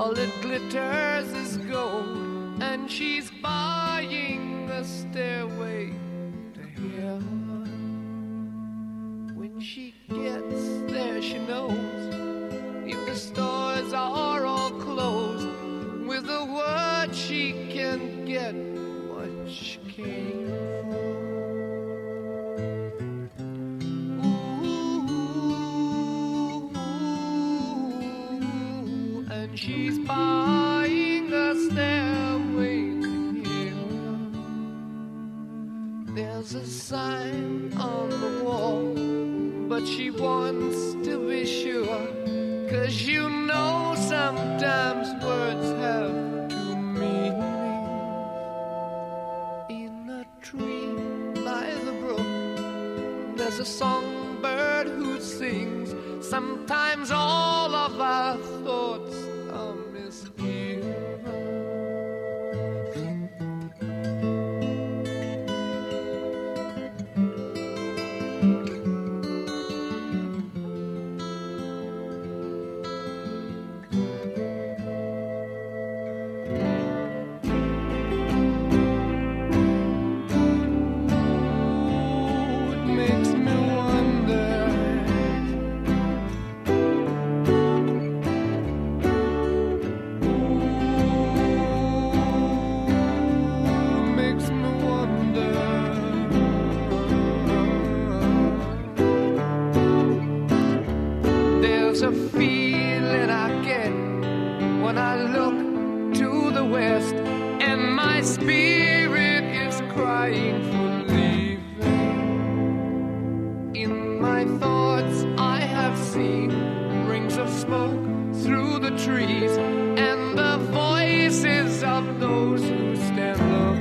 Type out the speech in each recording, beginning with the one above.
All that glitters is gold, and she's buying a stairway to heaven. When she gets there, she knows if the stores are all closed, with a word she can get what she came for. She's buying a stairway to heaven. There's a sign on the wall, but she wants to be sure, 'cause you know sometimes words have two meanings. In a tree by the brook, there's a songbird who sings. Sometimes all of our thoughts are misgiven. There's a feeling I get when I look to the west, and my spirit is crying for leaving. In my thoughts I have seen rings of smoke through the trees, and the voices of those who stand looking.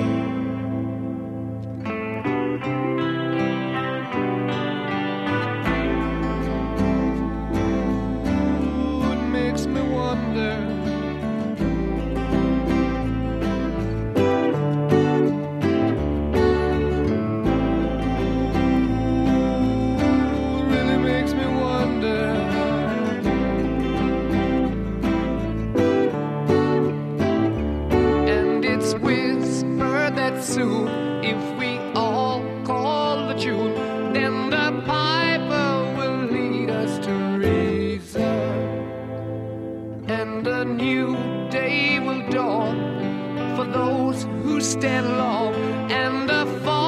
Soon, if we all call the tune, then the piper will lead us to reason, and a new day will dawn for those who stand long, and the